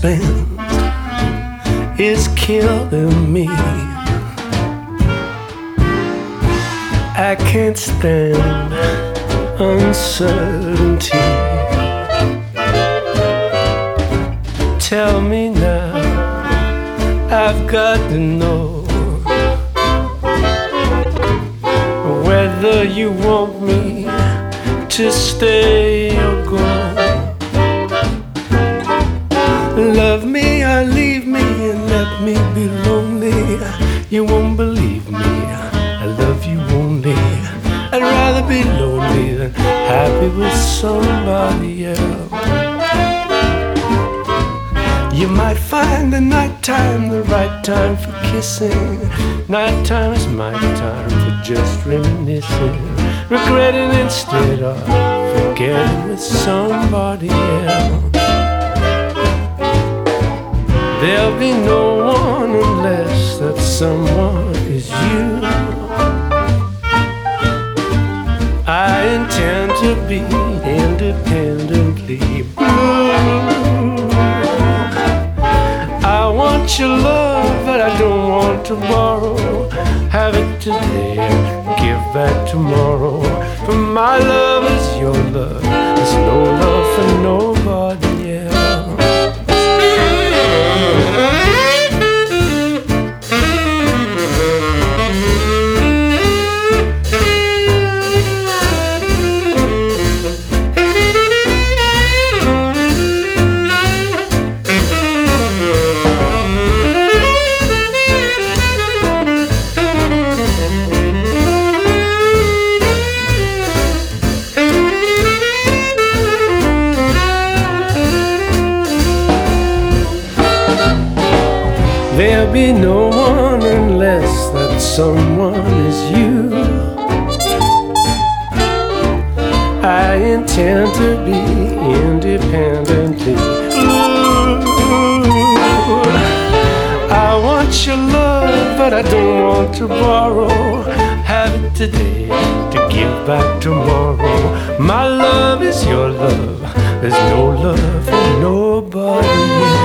suspense is killing me. I can't stand uncertainty. Tell me now, I've got to know whether you want me to stay or go. Love me or leave me and let me be lonely. You won't believe me, I love you only. I'd rather be lonely than happy with somebody else. You might find the nighttime the right time for kissing. Nighttime is my time for just reminiscing, regretting instead of forgetting with somebody else. There'll be no one unless that someone is you. I intend to be independently blue. I want your love, but I don't want to borrow. Have it today, give back tomorrow. For my love is your love. There's no love for nobody else. There'll be no one unless that someone is you. I intend to be independently blue. I want your love, but I don't want to borrow. Have it today to give back tomorrow. My love is your love. There's no love for nobody else.